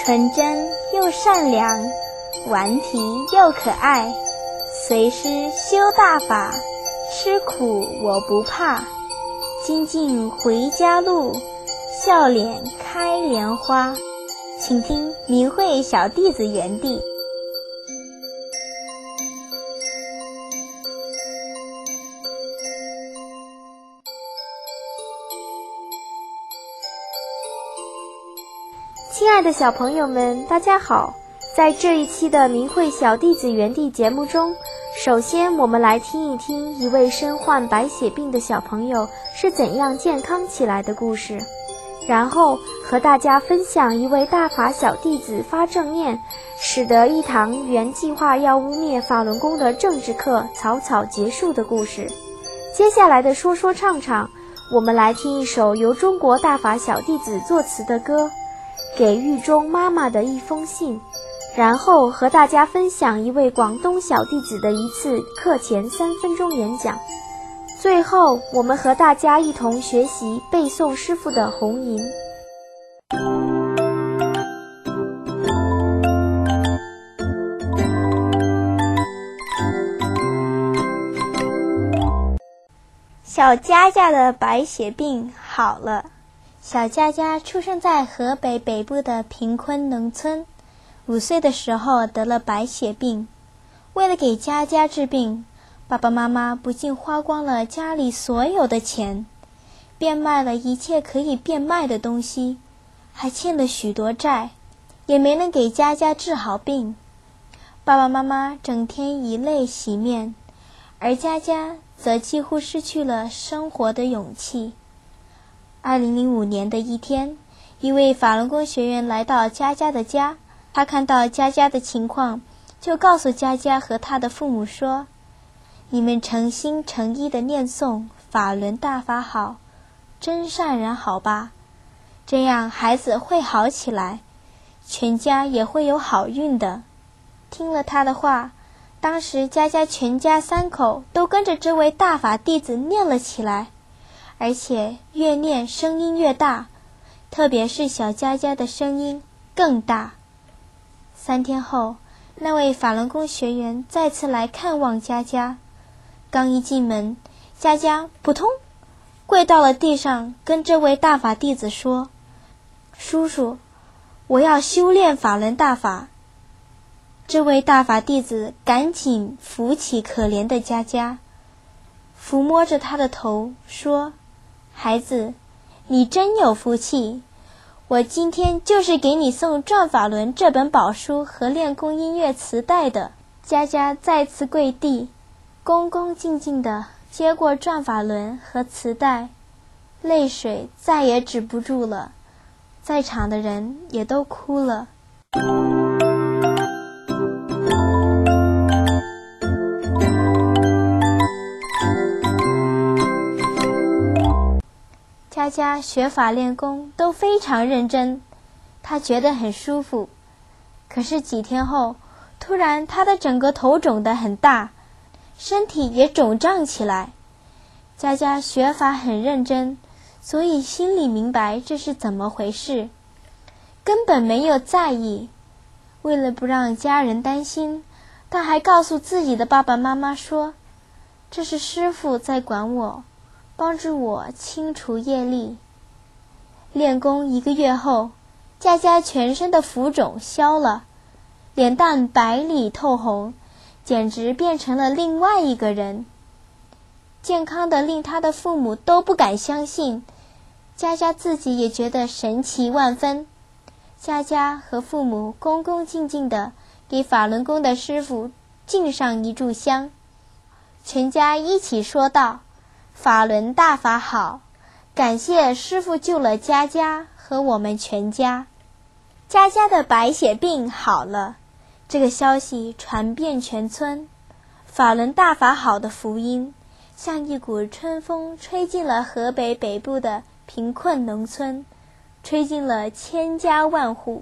纯真又善良，顽皮又可爱，随师修大法，吃苦我不怕，精进回家路，笑脸开莲花。请听明慧小弟子园地。亲爱的小朋友们，大家好！在这一期的明慧小弟子园地节目中，首先我们来听一听一位身患白血病的小朋友是怎样健康起来的故事，然后和大家分享一位大法小弟子发正念，使得一堂原计划要污蔑法轮功的政治课草草结束的故事。接下来的说说唱唱，我们来听一首由中国大法小弟子作词的歌，给狱中妈妈的一封信，然后和大家分享一位广东小弟子的一次课前3分钟演讲。最后我们和大家一同学习背诵师父的红吟。小佳佳的白血病好了。小佳佳出生在河北北部的贫困农村，5岁的时候得了白血病。为了给佳佳治病，爸爸妈妈不仅花光了家里所有的钱，变卖了一切可以变卖的东西，还欠了许多债，也没能给佳佳治好病。爸爸妈妈整天以泪洗面，而佳佳则几乎失去了生活的勇气。2005年的一天，一位法轮功学员来到佳佳的家，他看到佳佳的情况，就告诉佳佳和他的父母说：你们诚心诚意地念诵法轮大法好，真善人好吧，这样孩子会好起来，全家也会有好运的。听了他的话，当时佳佳全家3口都跟着这位大法弟子念了起来，而且越念声音越大，特别是小佳佳的声音更大。3天后，那位法轮功学员再次来看望佳佳，刚一进门，佳佳扑通跪到了地上，跟这位大法弟子说：叔叔，我要修炼法轮大法。这位大法弟子赶紧扶起可怜的佳佳，抚摸着她的头说：孩子，你真有福气，我今天就是给你送《转法轮》这本宝书和练功音乐磁带的。佳佳再次跪地，恭恭敬敬地接过转法轮和磁带，泪水再也止不住了，在场的人也都哭了。佳佳学法练功都非常认真，她觉得很舒服。可是几天后，突然她的整个头肿得很大，身体也肿胀起来。佳佳学法很认真，所以心里明白这是怎么回事，根本没有在意。为了不让家人担心，她还告诉自己的爸爸妈妈说：这是师父在管我，帮助我清除业力。练功1个月后，佳佳全身的浮肿消了，脸蛋白里透红，简直变成了另外一个人，健康的令她的父母都不敢相信，佳佳自己也觉得神奇万分。佳佳和父母恭恭敬敬地给法轮功的师父敬上一炷香，全家一起说道：法轮大法好，感谢师父救了佳佳和我们全家。佳佳的白血病好了，这个消息传遍全村，法轮大法好的福音像一股春风吹进了河北北部的贫困农村，吹进了千家万户。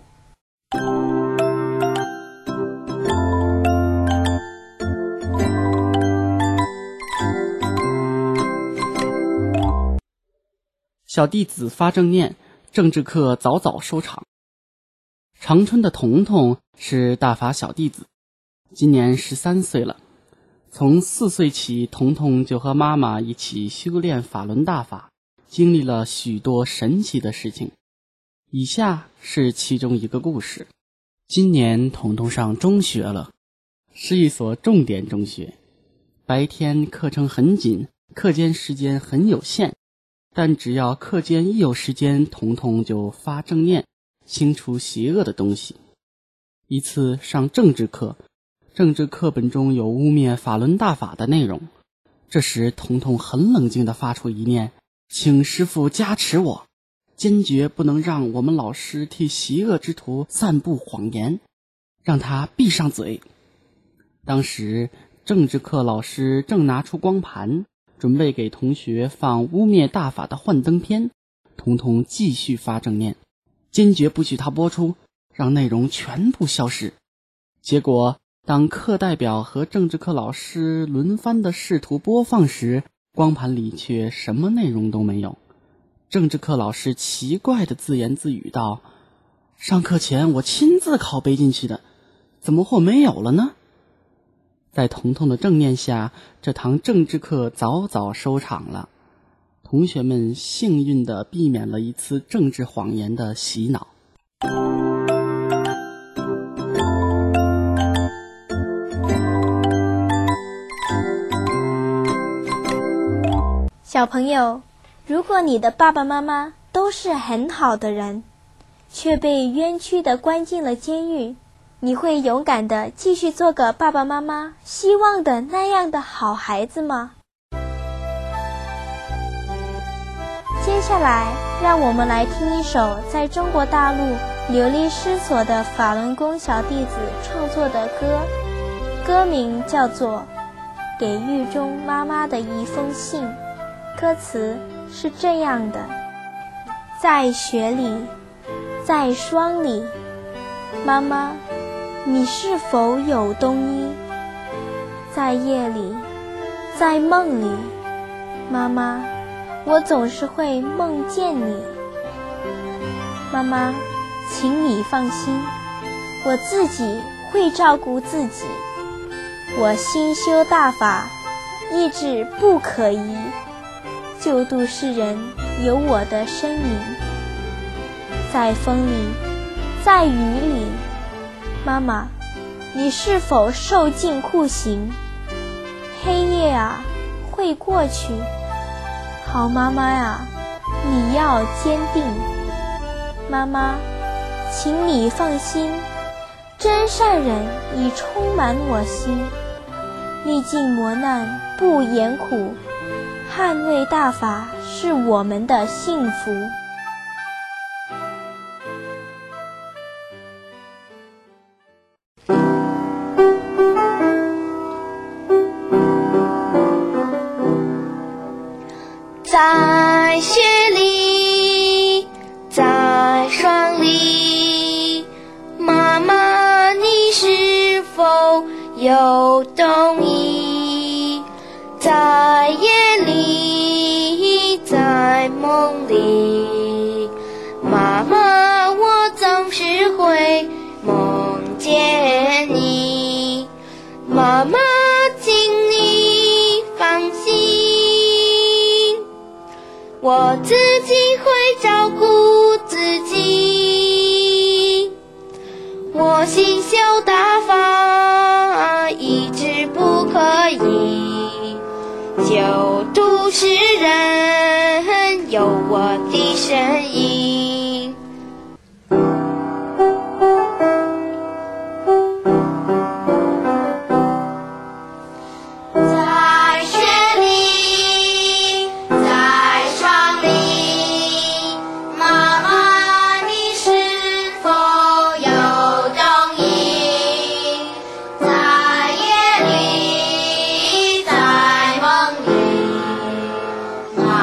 小弟子发正念，政治课早早收场。 长春的彤彤是大法小弟子，今年13岁了。从4岁起，彤彤就和妈妈一起修炼法轮大法，经历了许多神奇的事情。以下是其中一个故事。今年彤彤上中学了，是一所重点中学，白天课程很紧，课间时间很有限，但只要课间一有时间，彤彤就发正念，清除邪恶的东西。一次上政治课，政治课本中有污蔑法轮大法的内容，这时彤彤很冷静地发出一念：请师父加持我，坚决不能让我们老师替邪恶之徒散布谎言，让他闭上嘴。当时政治课老师正拿出光盘，准备给同学放污蔑大法的幻灯片，彤彤继续发正念，坚决不许他播出，让内容全部消失。结果当课代表和政治课老师轮番的试图播放时，光盘里却什么内容都没有。政治课老师奇怪地自言自语道：上课前我亲自拷贝进去的，怎么会没有了呢？在彤彤的正念下，这堂政治课早早收场了，同学们幸运地避免了一次政治谎言的洗脑。 小朋友，如果你的爸爸妈妈都是很好的人，却被冤屈地关进了监狱，你会勇敢地继续做个爸爸妈妈希望的那样的好孩子吗？接下来让我们来听一首在中国大陆流离失所的法轮功小弟子创作的歌，歌名叫做《给狱中妈妈的一封信》，歌词是这样的：在雪里，在霜里，妈妈，你是否有冬衣？在夜里，在梦里，妈妈，我总是会梦见你。妈妈，请你放心，我自己会照顾自己。我心修大法，意志不可移，救度世人有我的身影。在风里，在雨里，妈妈，你是否受尽酷刑？黑夜啊，会过去。好妈妈呀，你要坚定。妈妈，请你放心，真善人已充满我心。历尽磨难不言苦，捍卫大法是我们的幸福。 在雪里，在霜里，妈妈，你是否有冬衣？在夜里，在梦里，妈妈，我总是会梦见你。妈妈，请你放心，我自己会照顾自己。我心修大法，意志不可移，救度世人有我的身影。在雪里，在霜里，妈妈，你是否有冬衣？在夜里，在梦里，妈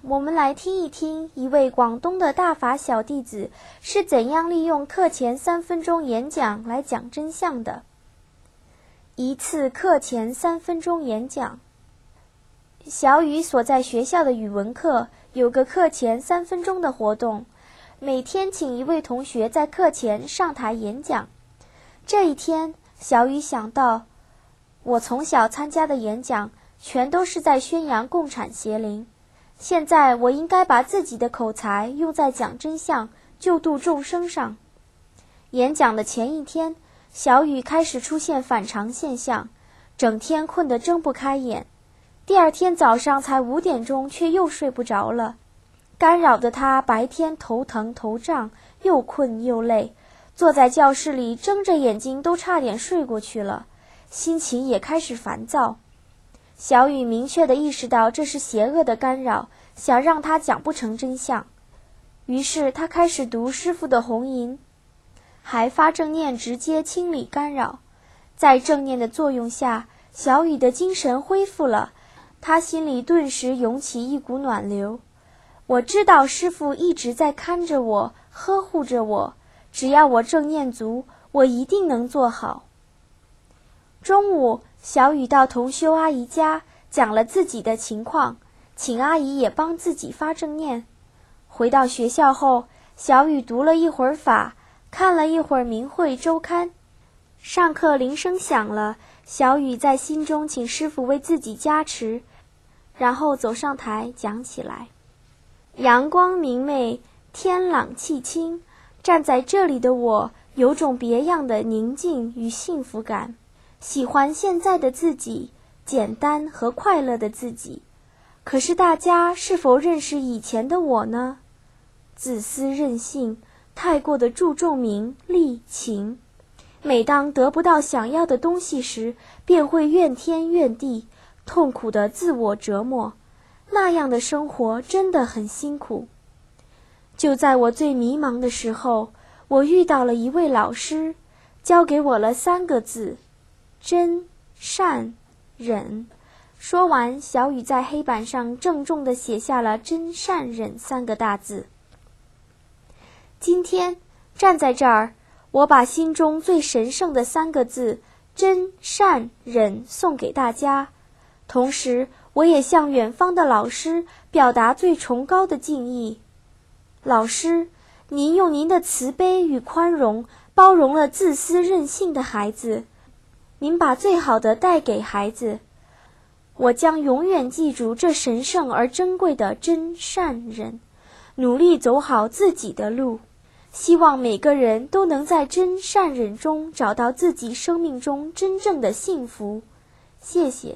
我们来听一听一位广东的大法小弟子是怎样利用课前3分钟演讲来讲真相的。一次课前3分钟演讲。小雨所在学校的语文课有个课前3分钟的活动，每天请一位同学在课前上台演讲。这一天，小雨想到，我从小参加的演讲全都是在宣扬共产邪灵，现在我应该把自己的口才用在讲真相、救度众生上。演讲的前一天，小雨开始出现反常现象，整天困得睁不开眼。第二天早上才5点钟，却又睡不着了，干扰得他白天头疼头胀，又困又累，坐在教室里睁着眼睛都差点睡过去了，心情也开始烦躁。小雨明确地意识到这是邪恶的干扰，想让他讲不成真相。于是他开始读师父的红银，还发正念直接清理干扰。在正念的作用下，小雨的精神恢复了，他心里顿时涌起一股暖流。我知道师父一直在看着我，呵护着我，只要我正念足，我一定能做好。中午，小雨到同修阿姨家讲了自己的情况，请阿姨也帮自己发正念。回到学校后，小雨读了一会儿法，看了一会儿明慧周刊。上课铃声响了，小雨在心中请师父为自己加持，然后走上台讲起来。阳光明媚，天朗气清，站在这里的我有种别样的宁静与幸福感。喜欢现在的自己，简单和快乐的自己。可是大家是否认识以前的我呢？自私任性，太过的注重名利情。每当得不到想要的东西时，便会怨天怨地，痛苦的自我折磨。那样的生活真的很辛苦。就在我最迷茫的时候，我遇到了一位老师，教给我了3个字：真、善、忍。说完，小雨在黑板上郑重地写下了真善忍3个大字。今天站在这儿，我把心中最神圣的3个字真善忍送给大家，同时我也向远方的老师表达最崇高的敬意。老师，您用您的慈悲与宽容包容了自私任性的孩子，您把最好的带给孩子。我将永远记住这神圣而珍贵的真善忍，努力走好自己的路。希望每个人都能在真善忍中找到自己生命中真正的幸福。谢谢。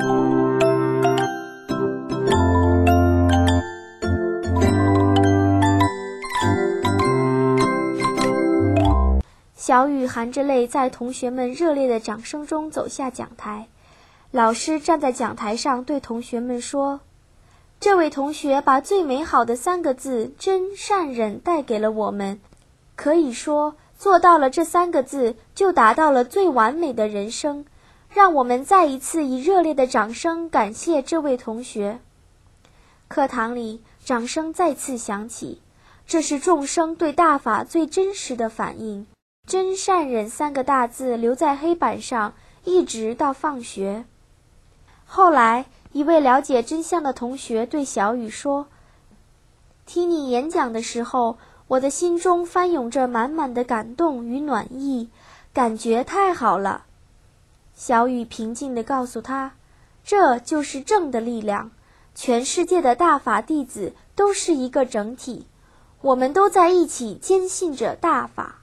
小雨含着泪在同学们热烈的掌声中走下讲台。老师站在讲台上对同学们说，这位同学把最美好的3个字真善忍带给了我们，可以说做到了这3个字就达到了最完美的人生。让我们再一次以热烈的掌声感谢这位同学。课堂里掌声再次响起，这是众生对大法最真实的反应。真善忍3个大字留在黑板上，一直到放学。后来，一位了解真相的同学对小雨说，听你演讲的时候，我的心中翻涌着满满的感动与暖意，感觉太好了。小雨平静地告诉他，这就是正的力量，全世界的大法弟子都是一个整体，我们都在一起坚信着大法。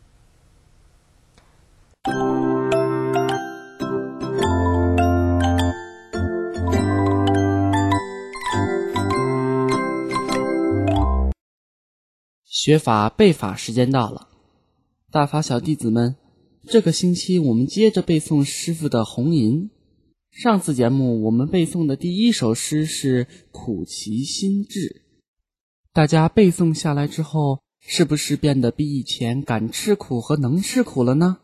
学法背法时间到了，大法小弟子们，这个星期我们接着背诵师父的红银。上次节目我们背诵的第1首诗是苦其心志，大家背诵下来之后，是不是变得比以前敢吃苦和能吃苦了呢？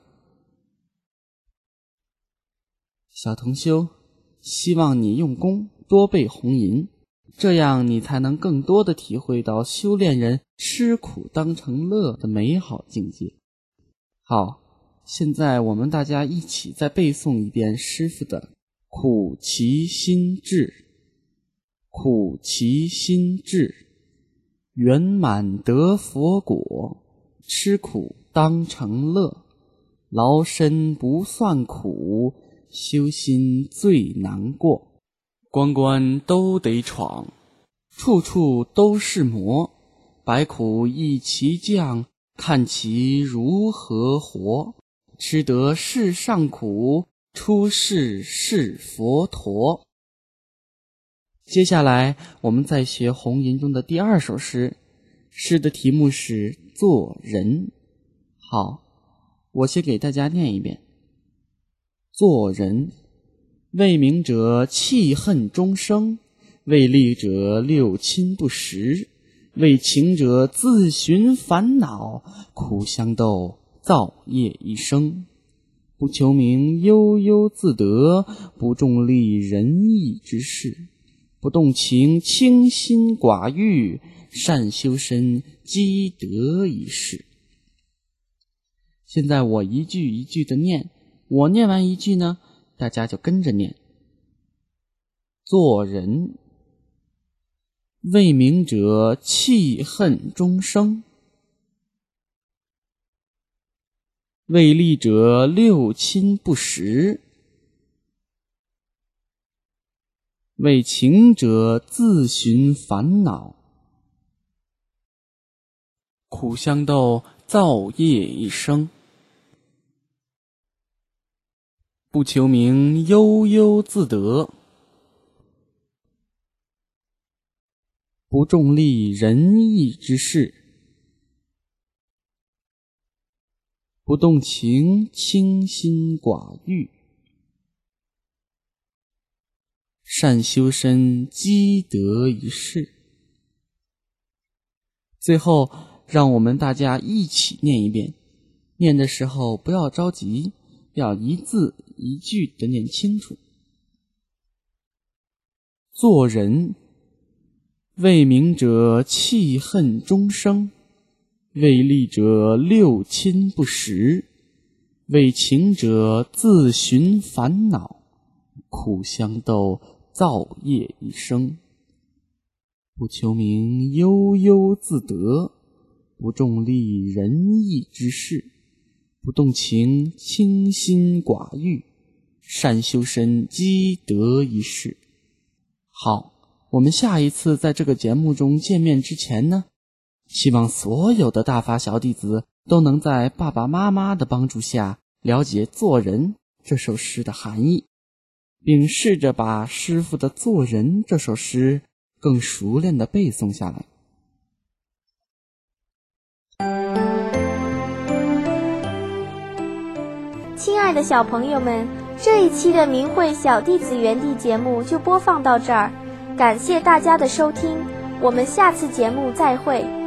小同修，希望你用功多背红银， 这样你才能更多地体会到修炼人吃苦当成乐的美好境界。好，现在我们大家一起再背诵一遍师父的苦其心志。苦其心志，圆满得佛果，吃苦当成乐，劳身不算苦，修心最难过。关关都得闯，处处都是磨，百苦一齐降，看其如何活。吃得世上苦，出世是佛陀。接下来我们再学红吟中的第2首诗，诗的题目是做人。好，我先给大家念一遍。做人，为民者气恨终生，为利者六亲不识，为情者自寻烦恼，苦相斗，造业一生。不求名，悠悠自得，不重利仁义之事，不动情，清心寡欲，善修身，积德一事。现在我一句一句的念，我念完一句呢，大家就跟着念。做人，为民者气恨终生，为利者六亲不识，为情者自寻烦恼，苦相斗，造业一生。不求名，悠悠自得，不重利仁义之事，不动情，清心寡欲，善修身，积德一事。最后让我们大家一起念一遍，念的时候不要着急，要一字一句的念清楚。做人，为民者气恨终生，为利者六亲不识，为情者自寻烦恼，苦相斗，造业一生。不求名，悠悠自得，不重利仁义之事，不动情，清心寡欲，善修身，积德一事。好，我们下一次在这个节目中见面之前呢，希望所有的大法小弟子都能在爸爸妈妈的帮助下了解《做人》这首诗的含义，并试着把师父的《做人》这首诗更熟练地背诵下来。 亲爱的小朋友们，这一期的明慧小弟子园地节目就播放到这儿，感谢大家的收听，我们下次节目再会。